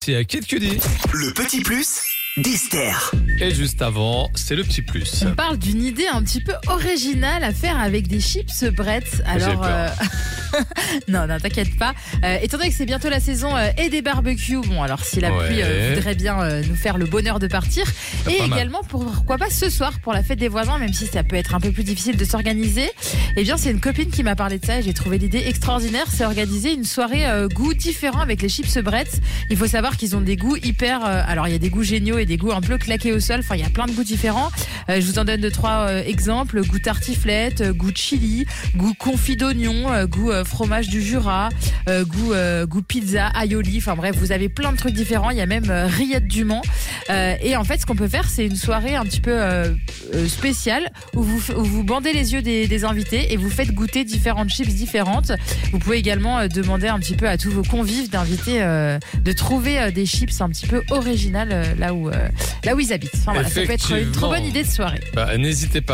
C'est à Kid Cudi. Le petit plus d'Esther. Et juste avant, c'est le petit plus. On parle d'une idée un petit peu originale à faire avec des chips Bretz. Alors, peur. non, t'inquiète pas. Étant donné que c'est bientôt la saison et des barbecues, bon, alors si la pluie voudrait bien nous faire le bonheur de partir. Et également, pourquoi pas ce soir pour la fête des voisins, même si ça peut être un peu plus difficile de s'organiser. Eh bien, c'est une copine qui m'a parlé de ça et j'ai trouvé l'idée extraordinaire. C'est organiser une soirée goût différent avec les chips Bretz. Il faut savoir qu'ils ont des goûts hyper... alors, il y a des goûts géniaux et des goûts un peu claqués au sol. Enfin, il y a plein de goûts différents. Je vous en donne 2-3 exemples. Goût tartiflette, goût chili, goût confit d'oignon, goût fromage du Jura, goût pizza, aioli. Enfin bref, vous avez plein de trucs différents. Il y a même rillettes du Mans. Et en fait, ce qu'on peut faire, c'est une soirée un petit peu spéciale où vous bandez les yeux des invités et vous faites goûter différentes chips différentes. Vous pouvez également demander un petit peu à tous vos convives d'inviter, de trouver des chips un petit peu originales là où ils habitent. Enfin, voilà, ça peut être une trop bonne idée de soirée. N'hésitez pas.